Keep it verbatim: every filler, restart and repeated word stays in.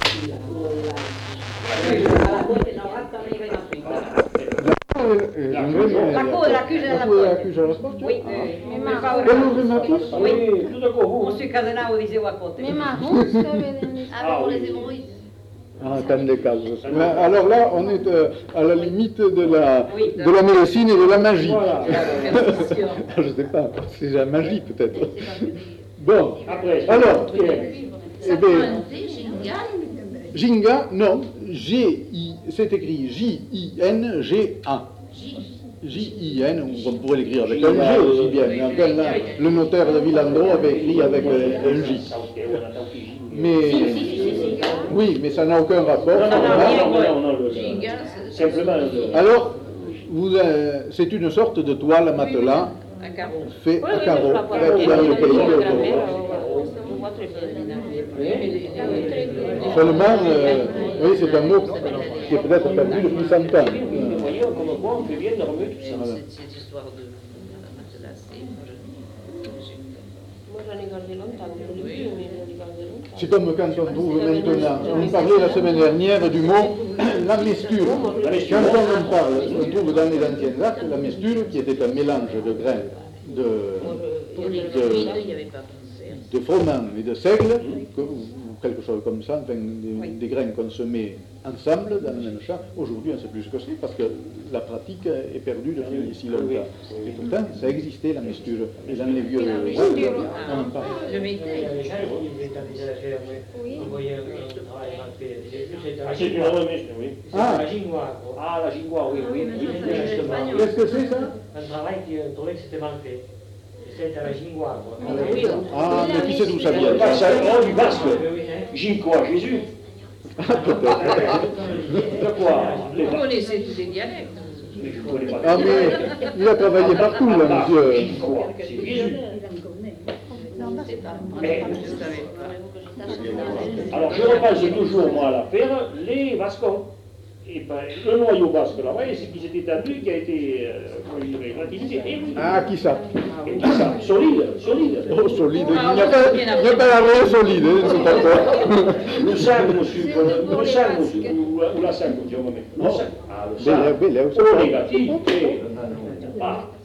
La cour de la cuge à la porte. Oui, oui. On se casena au diseu à côté. Ah, pour les hémorroïdes. Ah, tant de cas. Mais alors là, on est euh, à la limite de la, oui, de la médecine et de la magie. Voilà. Je ne sais pas, c'est la magie peut-être. Bon, après, alors, eh bien, Jinga, non, G I, c'est écrit J I N G A. J I N, on pourrait l'écrire avec un G aussi bien, mais enfin là, le notaire de Villandreau avait écrit avec un J. Mais, oui, mais ça n'a aucun rapport. Non, non, non, non, non, simplement. Alors, vous, euh, c'est une sorte de toile à matelas fait à carreaux, fait dans le pays de Seulement, euh, oui, c'est un mot qui est peut-être perdu depuis cent ans. Voyons comme quoi on fait bien de remettre tout ça. Voilà. Cette histoire de matelas, c'est... Moi j'en ai gardé longtemps, je l'ai vu, mais j'en ai gardé longtemps. C'est comme quand on trouve maintenant, on parlait la semaine dernière du mot la mesture. Quand on en parle, on trouve dans les anciennes actes la mesture qui était un mélange de grains de, de, de froment et de seigle, ou quelque chose comme ça, enfin, des, des grains consommés ensemble dans le même champ. Aujourd'hui, on ne sait plus ce que c'est parce que la pratique est perdue depuis si longtemps. Et pourtant, ça existait la mesture. Et dans les vieux gens, on en parle. Le métier. Ah, c'est une remise, oui. Ah, la gingoire. Ah, la gingoire, oui, oui. Qu'est-ce que c'est ça? Un travail qui trouvait que c'était mal fait. C'était la gingoire. Ah, mais qui sait d'où ça vient? Oh, du basque. Gingoire, Jésus. Ah, peut-être. De quoi? Vous connaissez tous les dialectes. Ah, mais il a travaillé partout, là, monsieur. Gingoire, c'est Jésus. Mais, alors je repasse toujours moi à l'affaire, les Vascons. Et ben, le noyau basque là-bas, c'est qui s'est étendu, qui a été euh, gratifié. Ah, qui ça? Et qui ça? Solide, solide. Oh, solide. Il n'y a pas, il n'y a pas la vraie solide, hein, c'est d'accord. Le sangue, le sangue, ou la sangue, diciamo. Le sangue. Ah, le sangue. O négatif, ah.